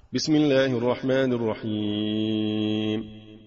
بسم الله الرحمن الرحيم.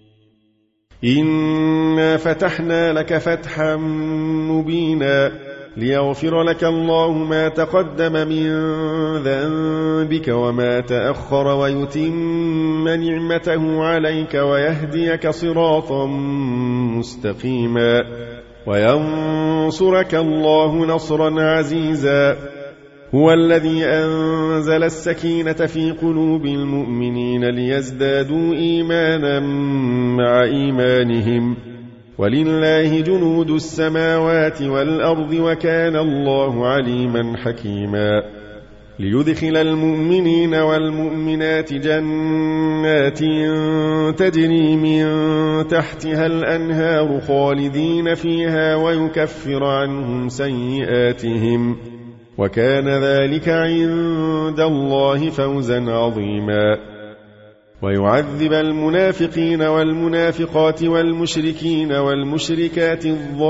إنا فتحنا لك فتحا مبينا ليغفر لك الله ما تقدم من ذنبك وما تأخر ويتم نعمته عليك ويهديك صراطا مستقيما وينصرك الله نصرا عزيزا. هو الذي أنزل السكينة في قلوب المؤمنين ليزدادوا إيمانا مع إيمانهم ولله جنود السماوات والأرض وكان الله عليما حكيما. ليدخل المؤمنين والمؤمنات جنات تجري من تحتها الأنهار خالدين فيها ويكفر عنهم سيئاتهم وكان ذلك عند الله فوزا عظيما. ويعذب المنافقين والمنافقات والمشركين والمشركات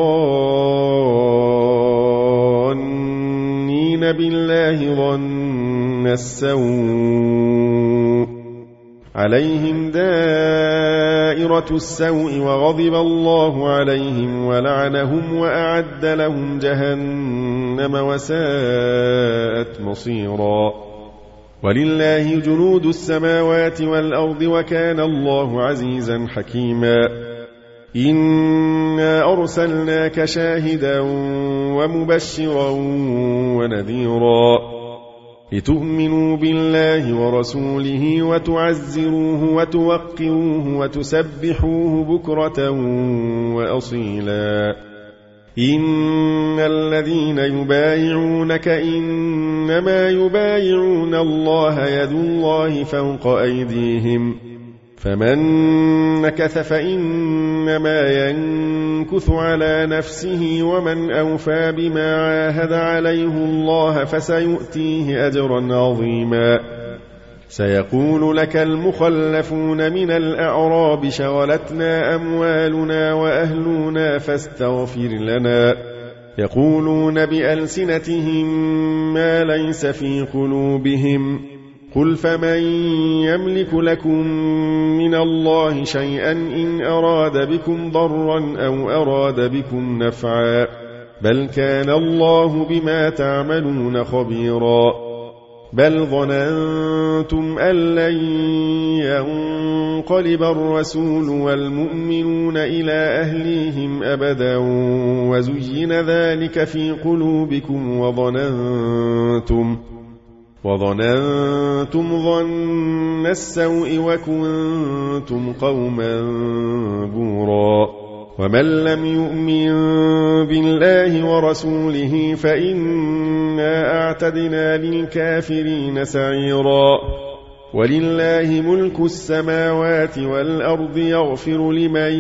الظانين بالله ظن السوء عليهم دائرة السوء وغضب الله عليهم ولعنهم وأعد لهم جهنم وساءت مصيرا. ولله جنود السماوات والأرض وكان الله عزيزا حكيما. إنا أرسلناك شاهدا ومبشرا ونذيرا لتؤمنوا بالله ورسوله وتعزروه وتوقروه وتسبحوه بكرة وأصيلا. إن الذين يبايعونك إنما يبايعون الله يد الله فوق أيديهم فمن نكث فإنما ينكث على نفسه ومن أوفى بما عاهد عليه الله فسيؤتيه أجرا عظيما. سيقول لك المخلفون من الأعراب شغلتنا أموالنا وأهلنا فاستغفر لنا يقولون بألسنتهم ما ليس في قلوبهم قل فمن يملك لكم من الله شيئا إن أراد بكم ضرا أو أراد بكم نفعا بل كان الله بما تعملون خبيرا. بل ظننتم أن لن ينقلب الرسول والمؤمنون إلى أهليهم أبدا وزين ذلك في قلوبكم وظننتم ظن السوء وكنتم قوما بورا. ومن لم يؤمن بالله ورسوله فإنا أعتدنا للكافرين سعيرا. ولله ملك السماوات والأرض يغفر لمن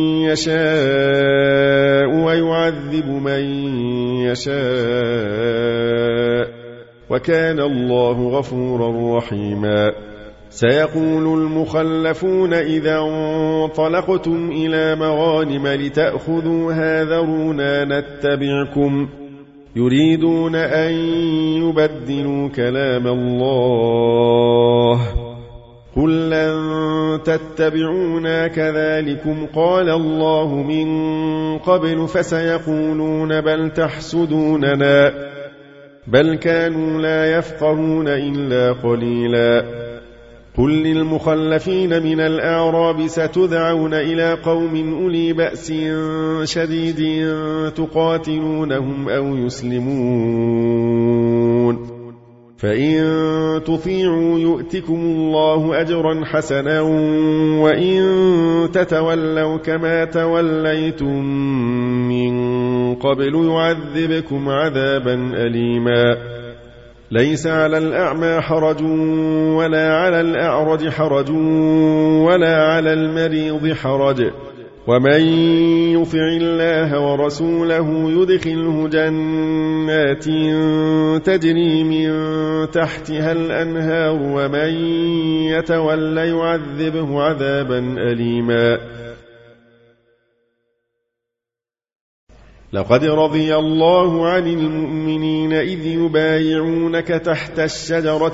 يشاء ويعذب من يشاء وكان الله غفورا رحيما. سيقول المخلفون إذا انطلقتم إلى مغانم لتأخذوها ذرونا نتبعكم يريدون أن يبدلوا كلام الله قل لن تتبعونا كذلكم قال الله من قبل فسيقولون بل تحسدوننا بل كانوا لا يفقهون إلا قليلا. قل للمخلفين من الأعراب ستدعون إلى قوم أولي بأس شديد تقاتلونهم أو يسلمون فإن تطيعوا يؤتكم الله أجرا حسنا وإن تتولوا كما توليتم من قبل يعذبكم عذابا أليما. ليس على الأعمى حرج ولا على الأعرج حرج ولا على المريض حرج ومن يطع الله ورسوله يدخله جنات تجري من تحتها الأنهار ومن يتولى يعذبه عذابا أليما. لقد رضي الله عن المؤمنين إذ يبايعونك تحت الشجرة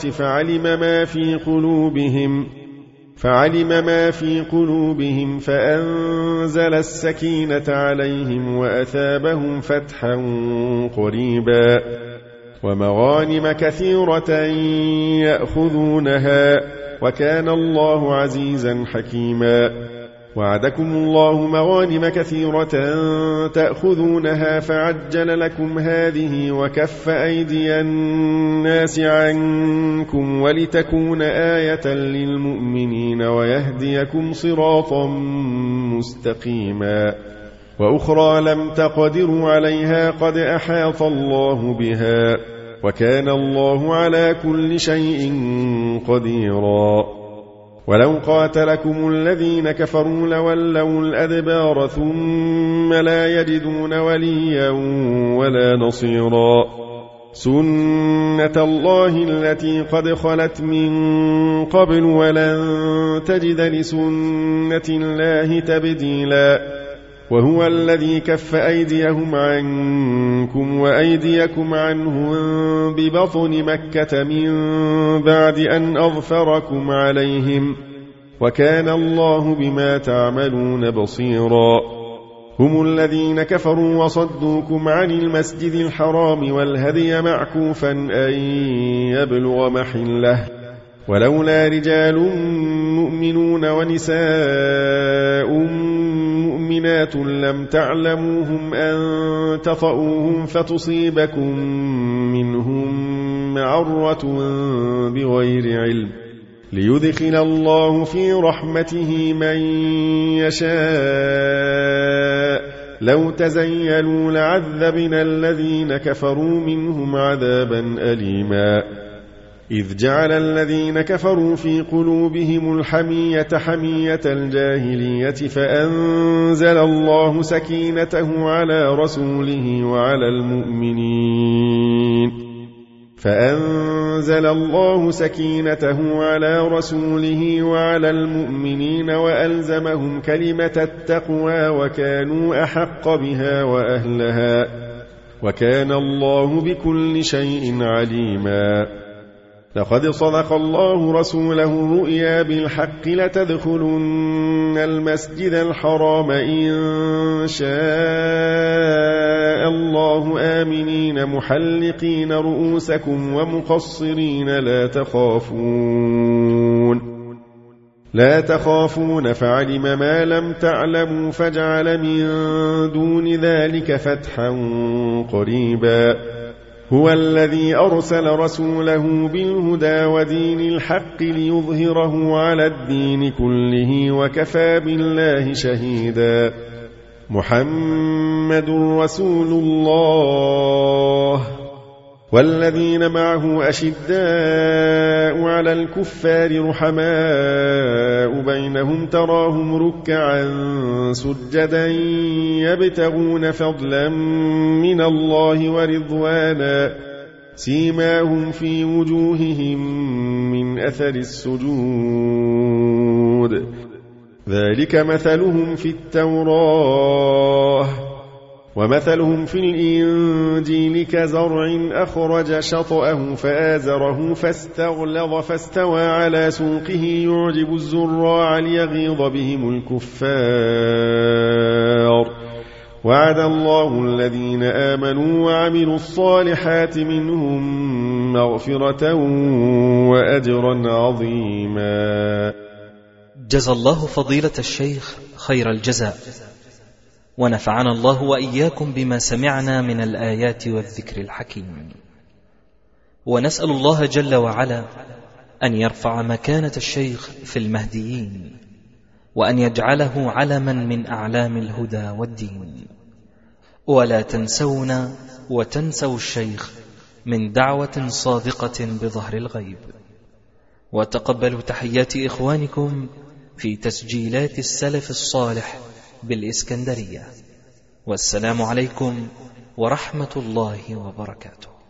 فعلم ما في قلوبهم فأنزل السكينة عليهم وأثابهم فتحا قريبا ومغانم كثيرة يأخذونها وكان الله عزيزا حكيما. وعدكم الله مغانم كثيرة تأخذونها فعجل لكم هذه وكف أيدي الناس عنكم ولتكون آية للمؤمنين ويهديكم صراطا مستقيما. وأخرى لم تقدروا عليها قد أحاط الله بها وكان الله على كل شيء قديرا. ولو قاتلكم الذين كفروا لولوا الأدبار ثم لا يجدون وليا ولا نصيرا. سنة الله التي قد خلت من قبل ولن تجد لسنة الله تبديلا. وهو الذي كف أيديهم عنكم وأيديكم عنهم ببطن مكة من بعد أن أظفركم عليهم وكان الله بما تعملون بصيرا. هم الذين كفروا وصدوكم عن المسجد الحرام والهدي معكوفا أن يبلغ محله ولولا رجال مؤمنون ونساء مؤمنات لم تعلموهم أن تطؤوهم فتصيبكم منهم معرة بغير علم ليدخل الله في رحمته من يشاء. لو تزيلوا لعذبنا الذين كفروا منهم عذابا أليما. إذ جعل الذين كفروا في قلوبهم الحمية حمية الجاهلية فأنزل الله سكينته على رسوله وعلى المؤمنين وألزمهم كلمة التقوى وكانوا أحق بها وأهلها وكان الله بكل شيء عليما. لقد صدق الله رسوله الرؤيا بالحق لتدخلن المسجد الحرام إن شاء الله آمنين محلقين رؤوسكم ومقصرين لا تخافون فعلم ما لم تعلموا فجعل من دون ذلك فتحا قريبا. هو الذي أرسل رسوله بالهدى ودين الحق ليظهره على الدين كله وكفى بالله شهيدا. محمد رسول الله والذين معه أشداء على الكفار رحماء بينهم تراهم ركعا سجدا يبتغون فضلا من الله ورضوانا سيماهم في وجوههم من أثر السجود ذلك مثلهم في التوراة ومثلهم في الإنجيل كزرع أخرج شطأه فآزره فاستغلظ فاستوى على سوقه يعجب الزراع ليغيظ بهم الكفار. وعد الله الذين آمنوا وعملوا الصالحات منهم مغفرة وأجرا عظيما. جزى الله فضيلة الشيخ خير الجزاء، ونفعنا الله وإياكم بما سمعنا من الآيات والذكر الحكيم. ونسأل الله جل وعلا أن يرفع مكانة الشيخ في المهديين، وأن يجعله علما من أعلام الهدى والدين. ولا تنسونا وتنسوا الشيخ من دعوة صادقة بظهر الغيب. وتقبلوا تحيات إخوانكم في تسجيلات السلف الصالح بالإسكندرية. والسلام عليكم ورحمة الله وبركاته.